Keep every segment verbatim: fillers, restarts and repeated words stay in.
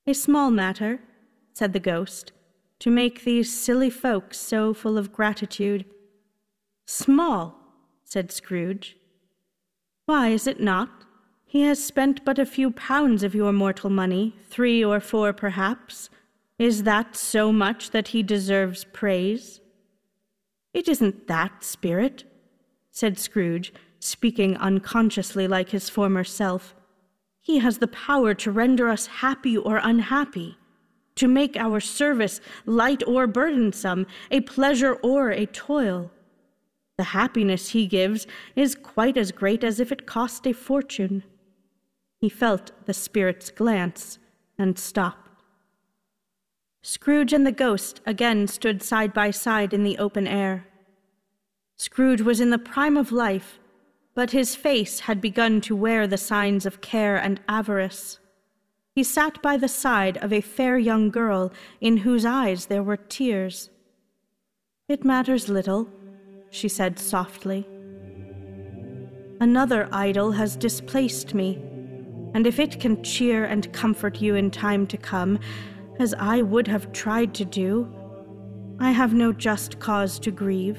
"A small matter," said the ghost, "to make these silly folks so full of gratitude." "Small," said Scrooge. "Why is it not? He has spent but a few pounds of your mortal money, three or four perhaps. Is that so much that he deserves praise?" "It isn't that, Spirit," said Scrooge, speaking unconsciously like his former self. "He has the power to render us happy or unhappy, to make our service light or burdensome, a pleasure or a toil. The happiness he gives is quite as great as if it cost a fortune." He felt the Spirit's glance and stopped. Scrooge and the ghost again stood side by side in the open air. Scrooge was in the prime of life, but his face had begun to wear the signs of care and avarice. He sat by the side of a fair young girl in whose eyes there were tears. "It matters little," she said softly. "Another idol has displaced me, and if it can cheer and comfort you in time to come, as I would have tried to do, I have no just cause to grieve."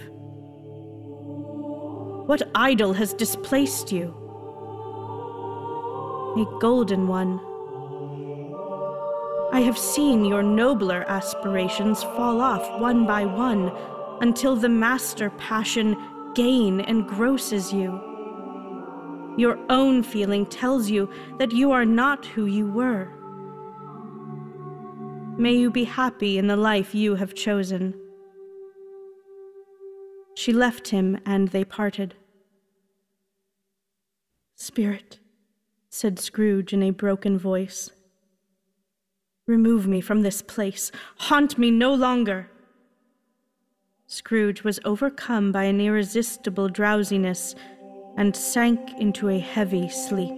"What idol has displaced you?" "A golden one. I have seen your nobler aspirations fall off one by one until the master passion, gain, engrosses you. Your own feeling tells you that you are not who you were. May you be happy in the life you have chosen." She left him, and they parted. "Spirit," said Scrooge in a broken voice, "remove me from this place. Haunt me no longer." Scrooge was overcome by an irresistible drowsiness and sank into a heavy sleep.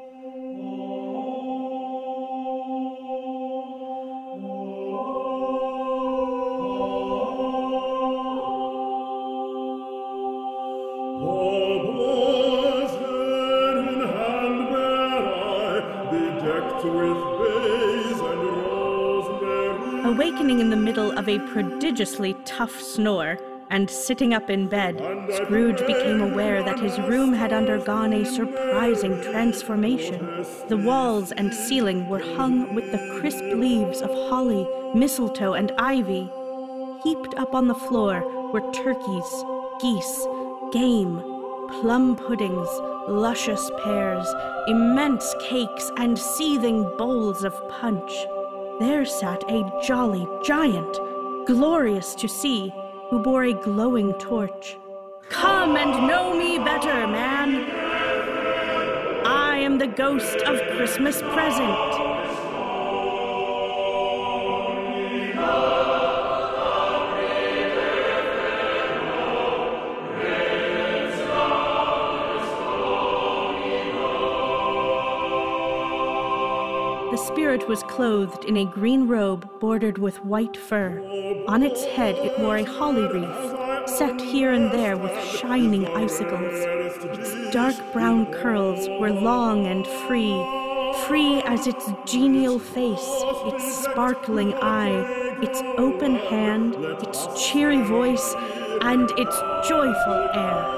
Awakening in the middle of a prodigiously tough snore, and sitting up in bed, Scrooge became aware that his room had undergone a surprising transformation. The walls and ceiling were hung with the crisp leaves of holly, mistletoe, and ivy. Heaped up on the floor were turkeys, geese, game, plum puddings, luscious pears, immense cakes, and seething bowls of punch. There sat a jolly giant, glorious to see, who bore a glowing torch. "Come and know me better, man. I am the ghost of Christmas Present." The spirit was clothed in a green robe bordered with white fur. On its head it wore a holly wreath, set here and there with shining icicles. Its dark brown curls were long and free, free as its genial face, its sparkling eye, its open hand, its cheery voice, and its joyful air.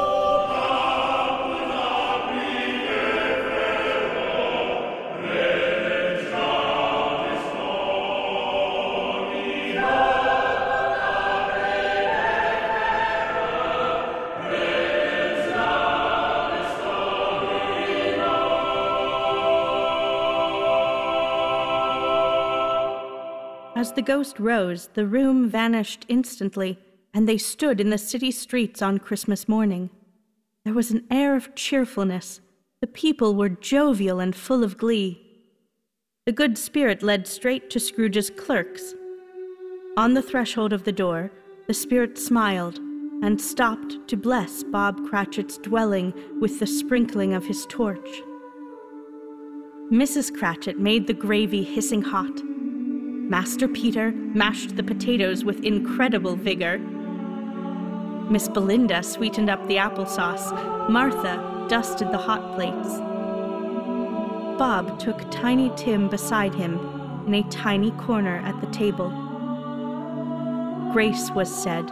As the ghost rose, the room vanished instantly, and they stood in the city streets on Christmas morning. There was an air of cheerfulness. The people were jovial and full of glee. The good spirit led straight to Scrooge's clerks. On the threshold of the door, the spirit smiled and stopped to bless Bob Cratchit's dwelling with the sprinkling of his torch. Missus Cratchit made the gravy hissing hot. Master Peter mashed the potatoes with incredible vigor. Miss Belinda sweetened up the applesauce. Martha dusted the hot plates. Bob took Tiny Tim beside him in a tiny corner at the table. Grace was said.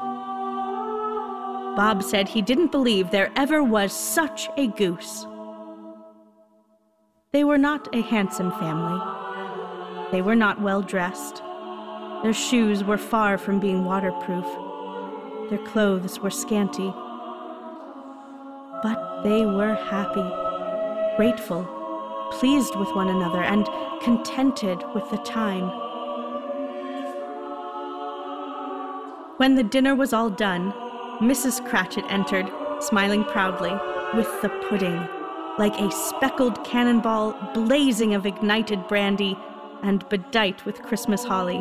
Bob said he didn't believe there ever was such a goose. They were not a handsome family. They were not well dressed. Their shoes were far from being waterproof. Their clothes were scanty. But they were happy, grateful, pleased with one another, and contented with the time. When the dinner was all done, Missus Cratchit entered, smiling proudly, with the pudding, like a speckled cannonball blazing of ignited brandy and bedight with Christmas holly.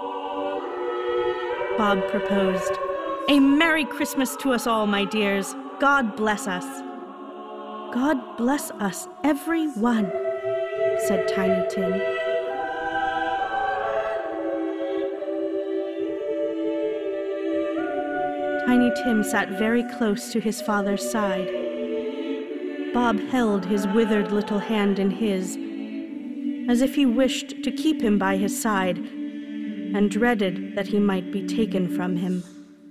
Bob proposed, "A Merry Christmas to us all, my dears. God bless us." "God bless us, every one," said Tiny Tim. Tiny Tim sat very close to his father's side. Bob held his withered little hand in his, as if he wished to keep him by his side, and dreaded that he might be taken from him.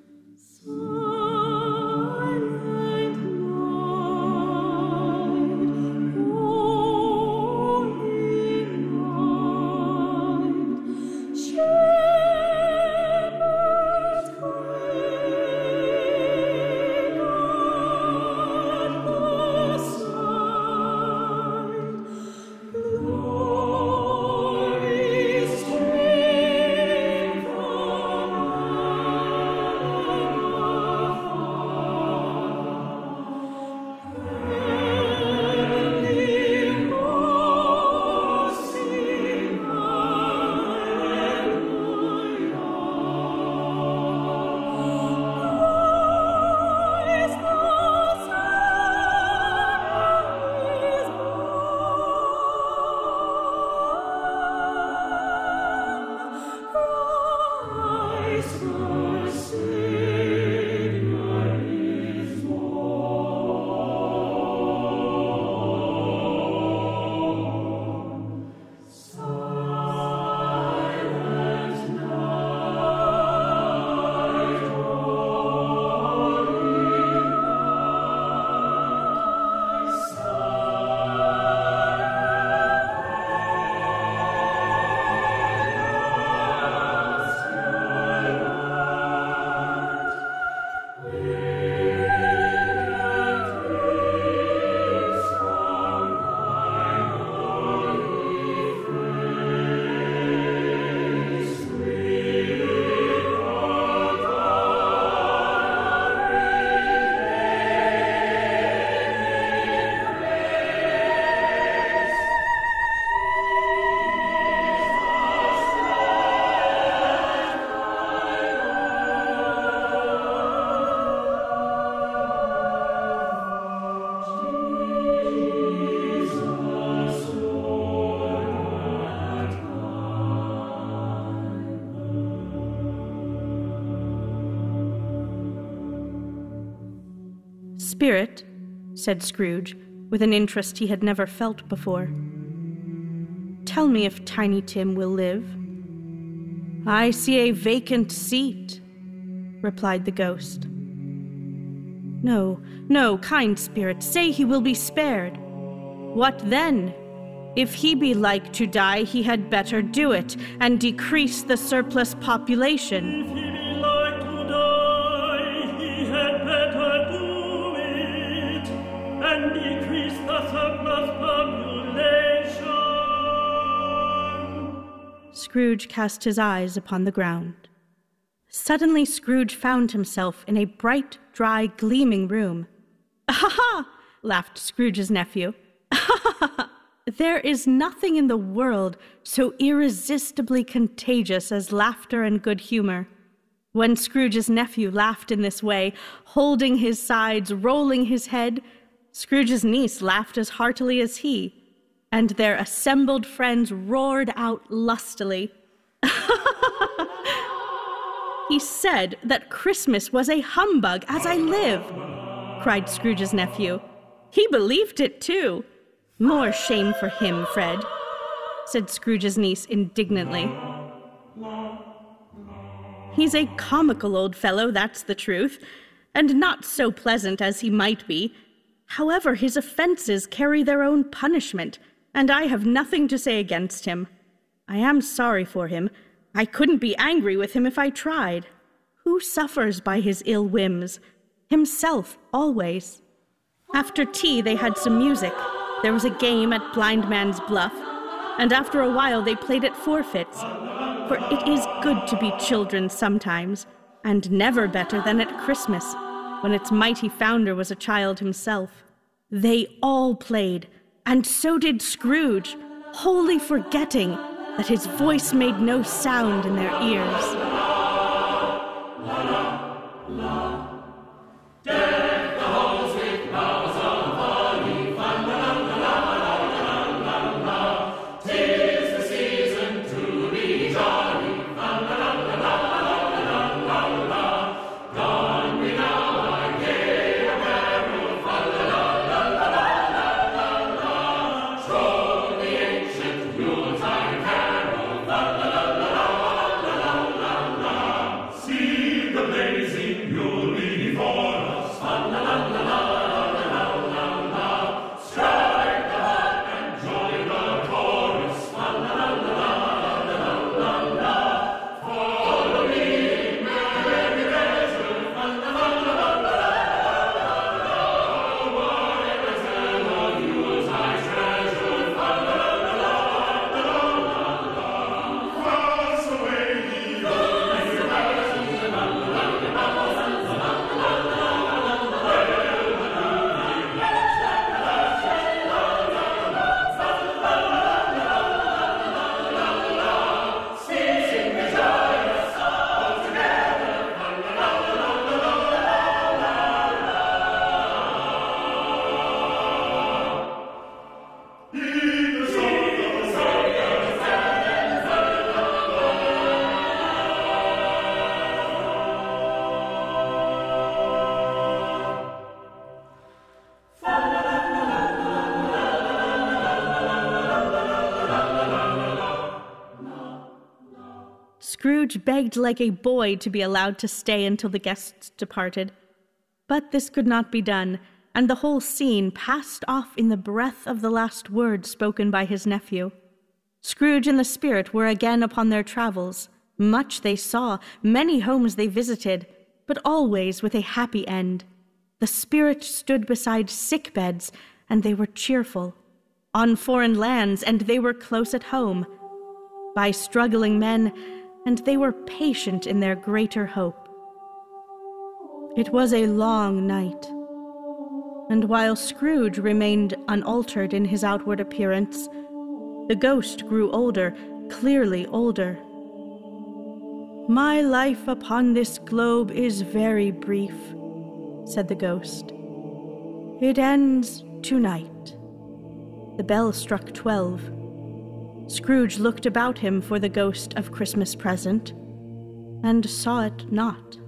"Spirit," said Scrooge, with an interest he had never felt before, "tell me if Tiny Tim will live." "I see a vacant seat," replied the ghost. "No, no, kind spirit, say he will be spared." "What then? If he be like to die, he had better do it, and decrease the surplus population." If he be like to die, he had better do it, and decrease the surplus population. Scrooge cast his eyes upon the ground. Suddenly Scrooge found himself in a bright, dry, gleaming room. "Ha ha!" laughed Scrooge's nephew. "Ha ha ha! There is nothing in the world so irresistibly contagious as laughter and good humor." When Scrooge's nephew laughed in this way, holding his sides, rolling his head, Scrooge's niece laughed as heartily as he, and their assembled friends roared out lustily. "He said that Christmas was a humbug, as I live," cried Scrooge's nephew. "He believed it, too. More shame for him, Fred." said Scrooge's niece indignantly. He's a comical old fellow, that's the truth, and not so pleasant as he might be. However, his offenses carry their own punishment, and I have nothing to say against him. I am sorry for him. I couldn't be angry with him if I tried. Who suffers by his ill whims? Himself, always. After tea, they had some music. There was a game at Blind Man's Bluff, and after a while they played at forfeits. For it is good to be children sometimes, and never better than at Christmas, when its mighty founder was a child himself. They all played, and so did Scrooge, wholly forgetting that his voice made no sound in their ears. Scrooge begged like a boy to be allowed to stay until the guests departed. But this could not be done, and the whole scene passed off in the breath of the last word spoken by his nephew. Scrooge and the spirit were again upon their travels. Much they saw, many homes they visited, but always with a happy end. The spirit stood beside sick beds, and they were cheerful. On foreign lands, and they were close at home. By struggling men, and they were patient in their greater hope. It was a long night, and while Scrooge remained unaltered in his outward appearance, the ghost grew older, clearly older. "My life upon this globe is very brief," said the ghost. "It ends tonight." The bell struck twelve. Scrooge looked about him for the ghost of Christmas present, and saw it not.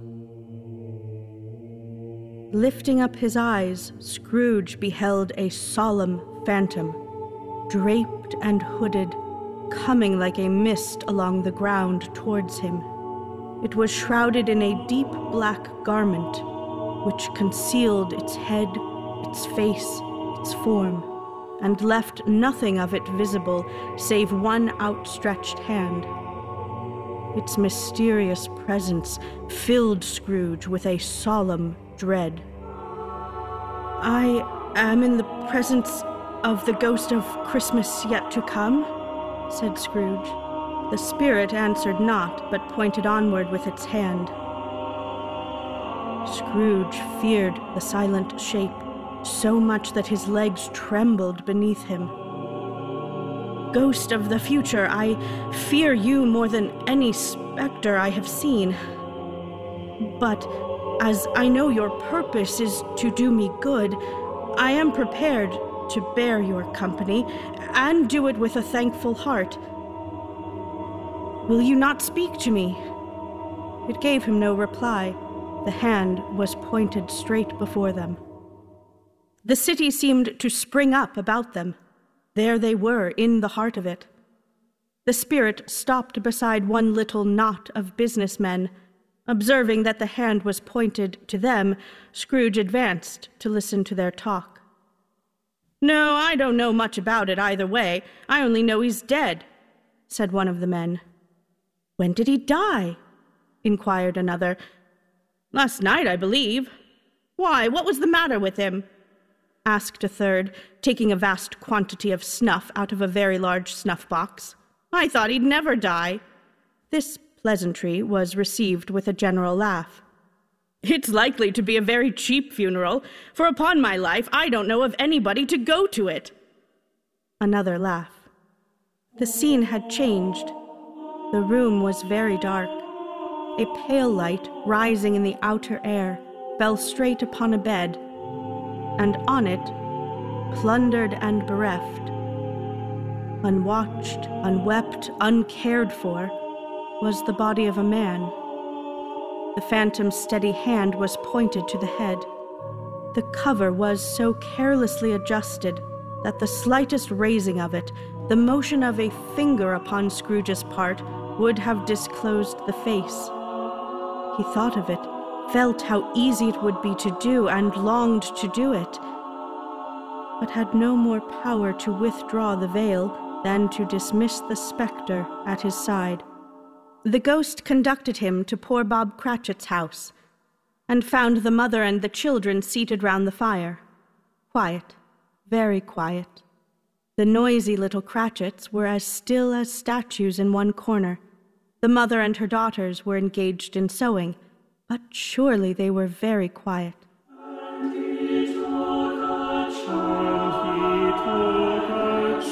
Lifting up his eyes, Scrooge beheld a solemn phantom, draped and hooded, coming like a mist along the ground towards him. It was shrouded in a deep black garment, which concealed its head, its face, its form, and left nothing of it visible save one outstretched hand. Its mysterious presence filled Scrooge with a solemn dread. "I am in the presence of the ghost of Christmas yet to come," said Scrooge. The spirit answered not, but pointed onward with its hand. Scrooge feared the silent shape so much that his legs trembled beneath him. "Ghost of the future, I fear you more than any specter I have seen. But as I know your purpose is to do me good, I am prepared to bear your company, and do it with a thankful heart. Will you not speak to me?" It gave him no reply. The hand was pointed straight before them. The city seemed to spring up about them. There they were, in the heart of it. The spirit stopped beside one little knot of businessmen. Observing that the hand was pointed to them, Scrooge advanced to listen to their talk. "No, I don't know much about it either way. I only know he's dead," said one of the men. "When did he die?" inquired another. "Last night, I believe." "Why, what was the matter with him?" asked a third, taking a vast quantity of snuff out of a very large snuff-box. "I thought he'd never die." This pleasantry was received with a general laugh. "It's likely to be a very cheap funeral, for upon my life I don't know of anybody to go to it." Another laugh. The scene had changed. The room was very dark. A pale light, rising in the outer air, fell straight upon a bed, and on it, plundered and bereft, unwatched, unwept, uncared for, was the body of a man. The phantom's steady hand was pointed to the head. The cover was so carelessly adjusted that the slightest raising of it, the motion of a finger upon Scrooge's part, would have disclosed the face. He thought of it, felt how easy it would be to do, and longed to do it, but had no more power to withdraw the veil than to dismiss the spectre at his side. The ghost conducted him to poor Bob Cratchit's house, and found the mother and the children seated round the fire. Quiet, very quiet. The noisy little Cratchits were as still as statues in one corner. The mother and her daughters were engaged in sewing, but surely they were very quiet. And he took a child, he took a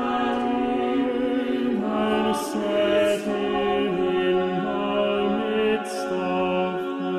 child, and set him in the midst of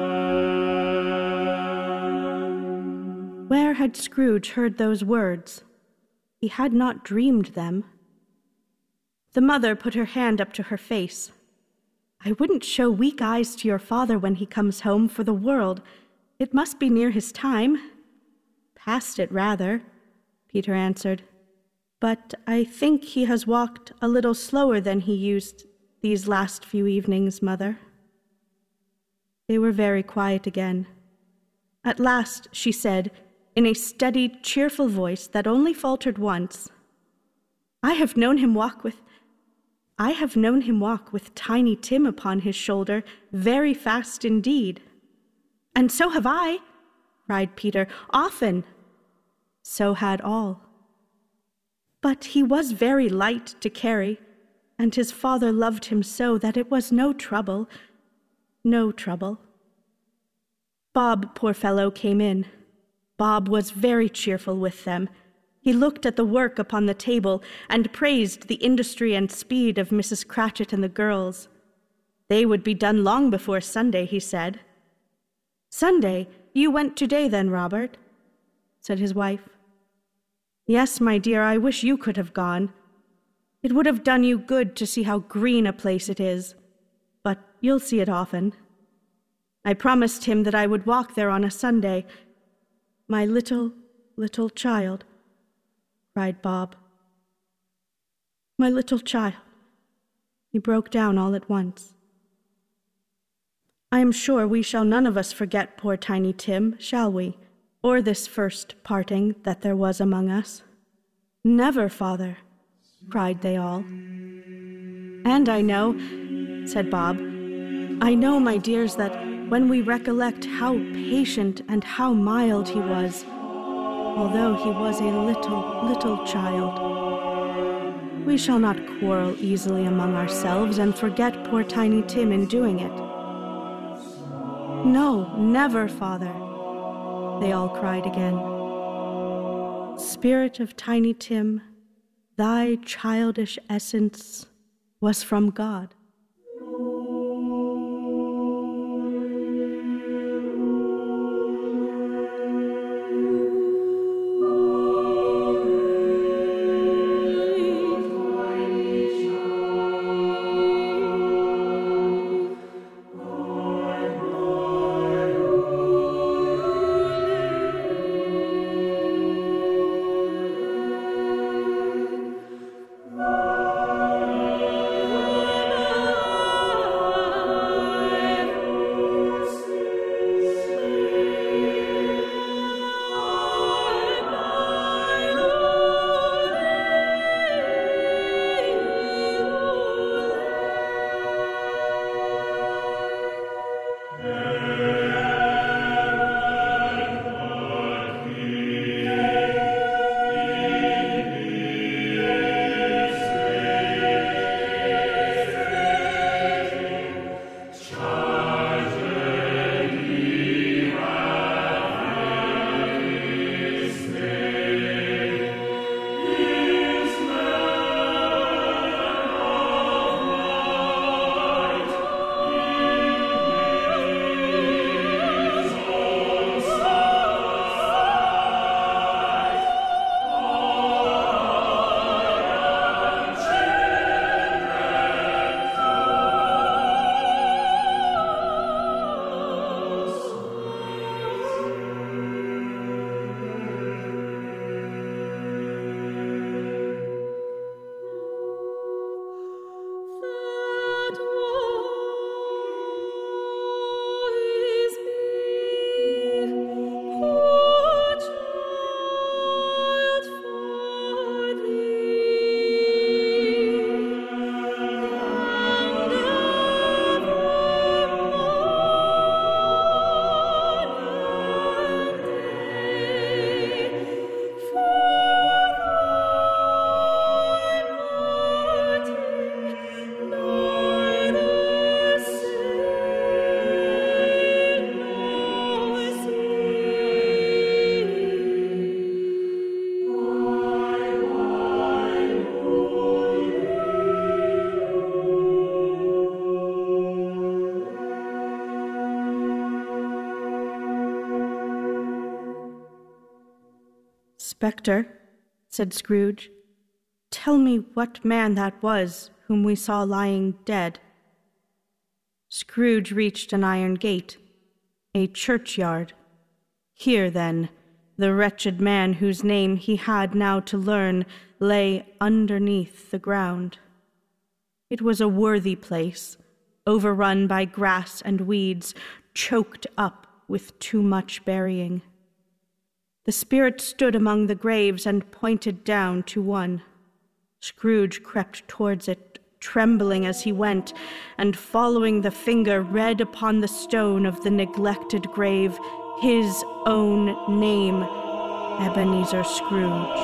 them. Where had Scrooge heard those words? He had not dreamed them. The mother put her hand up to her face. "I wouldn't show weak eyes to your father when he comes home for the world. It must be near his time." "Past it, rather," Peter answered. "But I think he has walked a little slower than he used these last few evenings, Mother." They were very quiet again. At last she said, in a steady, cheerful voice that only faltered once, "I have known him walk with I have known him walk with Tiny Tim upon his shoulder very fast indeed." "And so have I," cried Peter, "often." So had all. But he was very light to carry, and his father loved him so that it was no trouble, no trouble. Bob, poor fellow, came in. Bob was very cheerful with them. He looked at the work upon the table and praised the industry and speed of Missus Cratchit and the girls. They would be done long before Sunday, he said. "Sunday? You went today then, Robert?" said his wife. "Yes, my dear, I wish you could have gone. It would have done you good to see how green a place it is, but you'll see it often. I promised him that I would walk there on a Sunday. My little, little child," cried Bob. "My little child." He broke down all at once. "I am sure we shall none of us forget poor Tiny Tim, shall we, or this first parting that there was among us?" "Never, father," cried they all. "And I know," said Bob, "I know, my dears, that when we recollect how patient and how mild he was, although he was a little, little child, we shall not quarrel easily among ourselves and forget poor Tiny Tim in doing it." "No, never, father," they all cried again. "Spirit of Tiny Tim, thy childish essence was from God." "Spectre," said Scrooge, "tell me what man that was whom we saw lying dead." Scrooge reached an iron gate, a churchyard. Here, then, the wretched man whose name he had now to learn lay underneath the ground. It was a worthy place, overrun by grass and weeds, choked up with too much burying. The spirit stood among the graves and pointed down to one. Scrooge crept towards it, trembling as he went, and following the finger read upon the stone of the neglected grave his own name, Ebenezer Scrooge.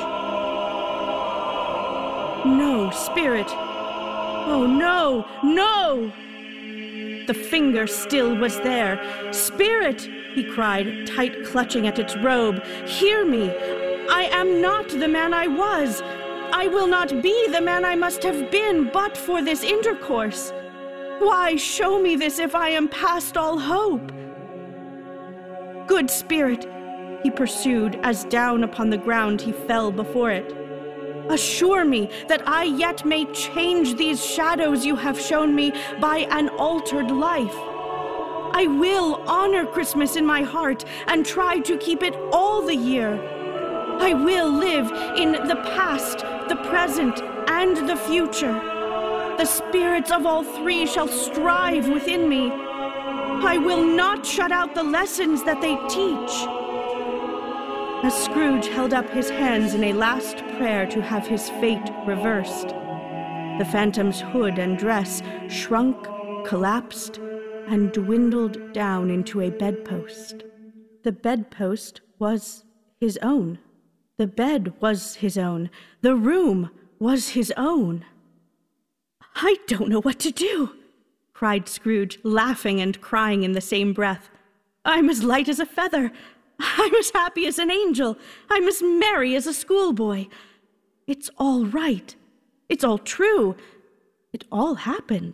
"No, spirit! Oh, no, no!" The finger still was there. "Spirit!" he cried, tight clutching at its robe. "Hear me! I am not the man I was. I will not be the man I must have been but for this intercourse. Why show me this if I am past all hope? Good spirit," he pursued, as down upon the ground he fell before it, "assure me that I yet may change these shadows you have shown me by an altered life. I will honor Christmas in my heart and try to keep it all the year. I will live in the past, the present, and the future. The spirits of all three shall strive within me. I will not shut out the lessons that they teach." As Scrooge held up his hands in a last prayer to have his fate reversed, the phantom's hood and dress shrunk, collapsed, and dwindled down into a bedpost. The bedpost was his own. The bed was his own. The room was his own. "I don't know what to do," cried Scrooge, laughing and crying in the same breath. "I'm as light as a feather. I'm as happy as an angel. I'm as merry as a schoolboy. It's all right. It's all true. It all happened."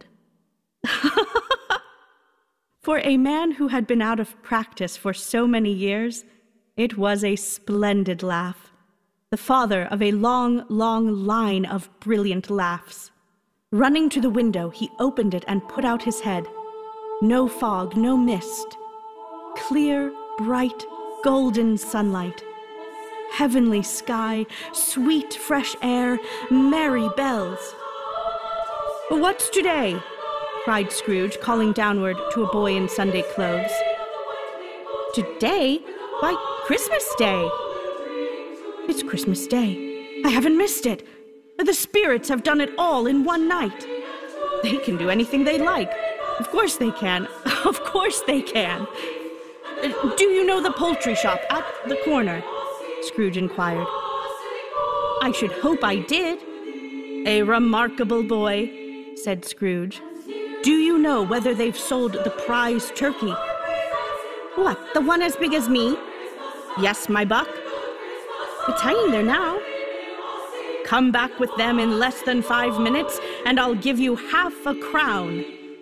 For a man who had been out of practice for so many years, it was a splendid laugh, the father of a long, long line of brilliant laughs. Running to the window, he opened it and put out his head. No fog, no mist. Clear, bright, golden sunlight. Heavenly sky, sweet fresh air, merry bells. "What's today?" cried Scrooge, calling downward to a boy in Sunday clothes. "Today? Why, Christmas Day." "It's Christmas Day. I haven't missed it. The spirits have done it all in one night. They can do anything they like. Of course they can. Of course they can. Do you know the poultry shop at the corner?" Scrooge inquired. "I should hope I did." "A remarkable boy," said Scrooge. "Do you know whether they've sold the prize turkey?" "What, the one as big as me?" "Yes, my buck." "It's hanging there now." "Come back with them in less than five minutes, and I'll give you half a crown."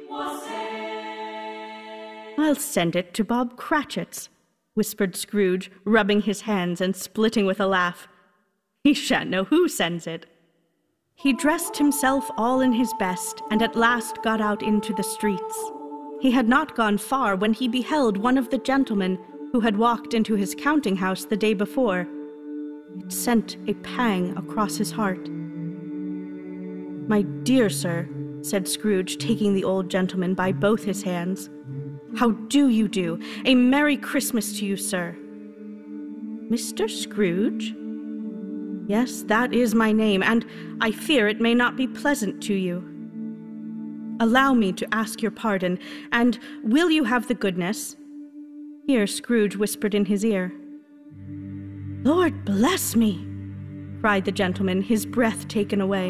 "I'll send it to Bob Cratchit's," whispered Scrooge, rubbing his hands and splitting with a laugh. "He shan't know who sends it." He dressed himself all in his best, and at last got out into the streets. He had not gone far when he beheld one of the gentlemen who had walked into his counting-house the day before. It sent a pang across his heart. "My dear sir," said Scrooge, taking the old gentleman by both his hands, "how do you do? A Merry Christmas to you, sir." "Mister Scrooge?" "Yes, that is my name, and I fear it may not be pleasant to you. Allow me to ask your pardon, and will you have the goodness—" Here Scrooge whispered in his ear. "Lord bless me!" cried the gentleman, his breath taken away.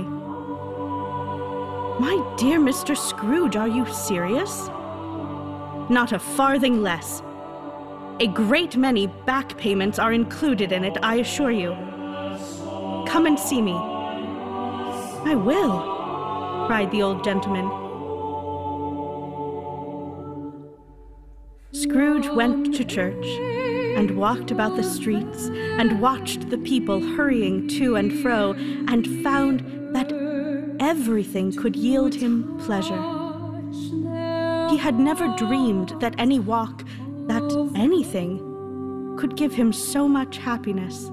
"My dear Mister Scrooge, are you serious?" "Not a farthing less. A great many back payments are included in it, I assure you. Come and see me." "I will," cried the old gentleman. Scrooge went to church. and walked about the streets and watched the people hurrying to and fro and found that everything could yield him pleasure. He had never dreamed that any walk, that anything, could give him so much happiness.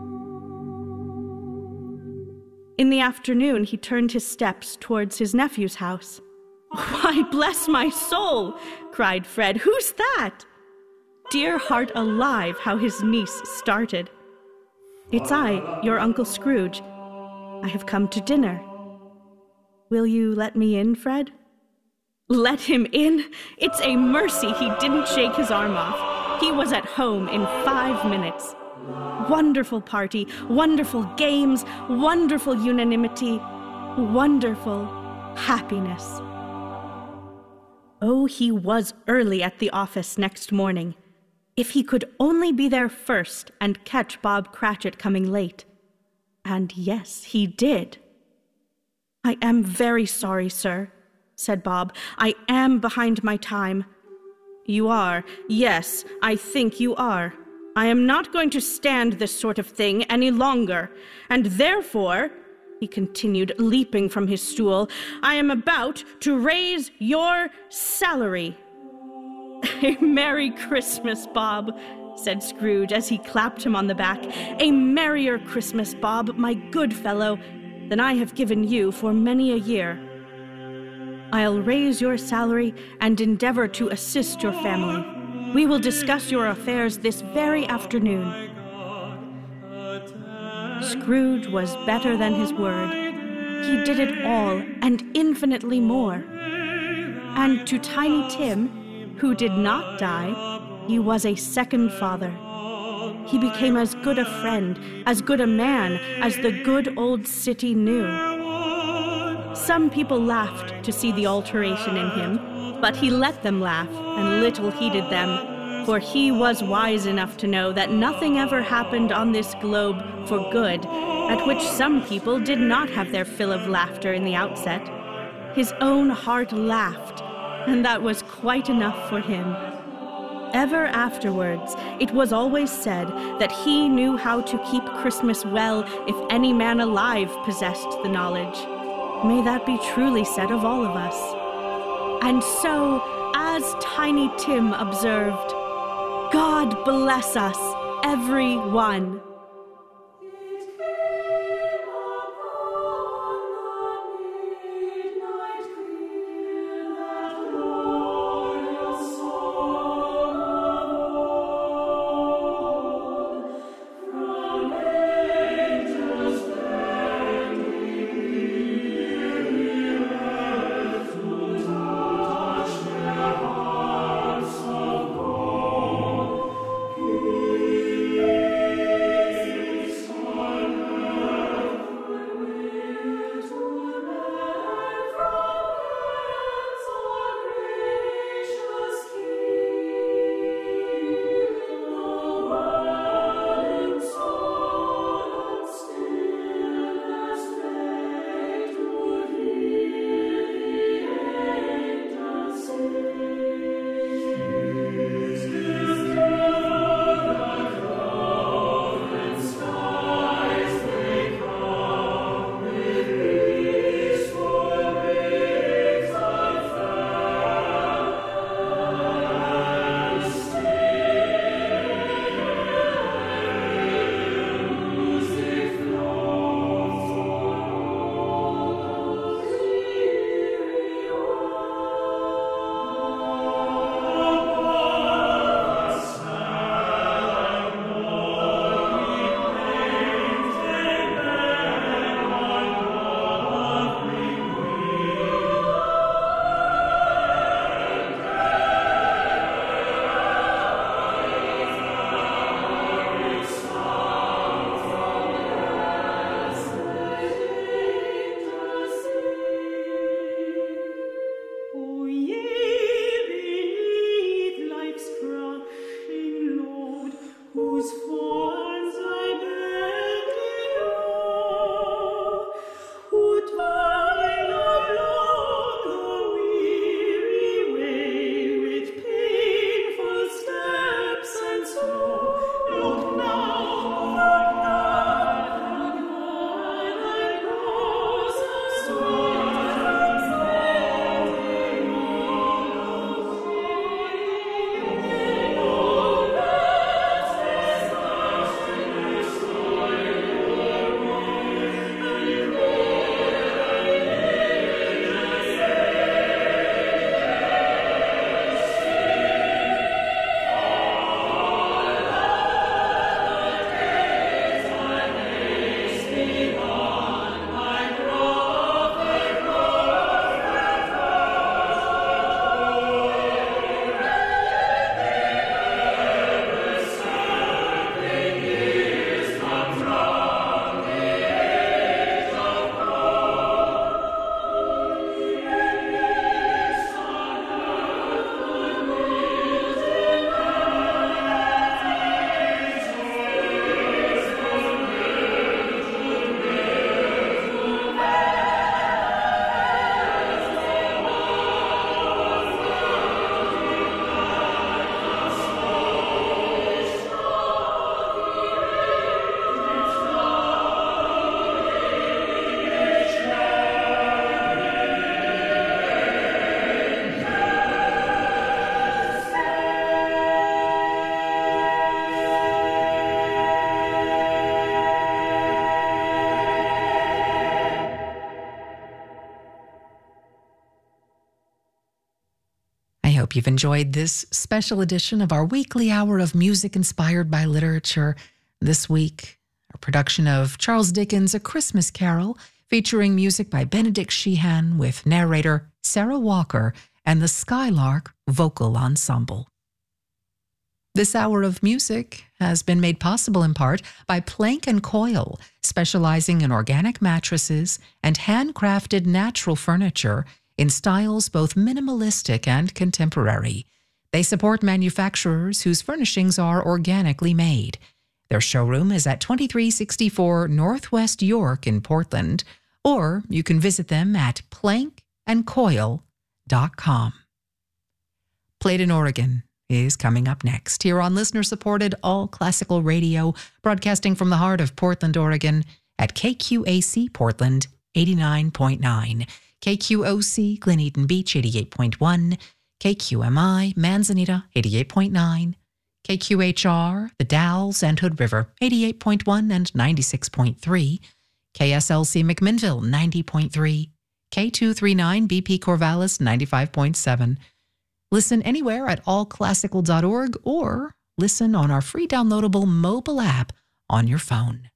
In the afternoon, he turned his steps towards his nephew's house. "Why, bless my soul!" cried Fred. "Who's that?" Dear heart alive, how his niece started. "It's I, your Uncle Scrooge. I have come to dinner. Will you let me in, Fred?" Let him in? It's a mercy he didn't shake his arm off. He was at home in five minutes. Wonderful party, wonderful games, wonderful unanimity, wonderful happiness. Oh, he was early at the office next morning. If he could only be there first and catch Bob Cratchit coming late. And yes, he did. "I am very sorry, sir," said Bob. "I am behind my time." "You are. Yes, I think you are. I am not going to stand this sort of thing any longer, and therefore," he continued, leaping from his stool, "I am about to raise your salary." "A Merry Christmas, Bob," said Scrooge as he clapped him on the back. "A merrier Christmas, Bob, my good fellow, than I have given you for many a year. I'll raise your salary and endeavor to assist your family. We will discuss your affairs this very afternoon." Scrooge was better than his word. He did it all and infinitely more. And to Tiny Tim, who did not die, he was a second father. He became as good a friend, as good a man, as the good old city knew. Some people laughed to see the alteration in him, but he let them laugh, and little heeded them, for he was wise enough to know that nothing ever happened on this globe for good, at which some people did not have their fill of laughter in the outset. His own heart laughed, and that was quite enough for him. Ever afterwards, it was always said that he knew how to keep Christmas well if any man alive possessed the knowledge. May that be truly said of all of us. And so, as Tiny Tim observed, God bless us, every one. hope you've enjoyed this special edition of our weekly hour of music inspired by literature. This week, a production of Charles Dickens' A Christmas Carol, featuring music by Benedict Sheehan with narrator Sarah Walker and the Skylark Vocal Ensemble. This hour of music has been made possible in part by Plank and Coil, specializing in organic mattresses and handcrafted natural furniture in styles both minimalistic and contemporary. They support manufacturers whose furnishings are organically made. Their showroom is at twenty-three sixty-four Northwest York in Portland, or you can visit them at plank and coil dot com. Played in Oregon is coming up next here on listener-supported all-classical radio, broadcasting from the heart of Portland, Oregon at K Q A C Portland eighty-nine point nine, K Q O C Glen Eden Beach eighty-eight point one, K Q M I Manzanita eighty-eight point nine, K Q H R The Dalles and Hood River eighty-eight point one and ninety-six point three, K S L C McMinnville ninety point three, K two thirty-nine B P Corvallis ninety-five point seven. Listen anywhere at all classical dot org or listen on our free downloadable mobile app on your phone.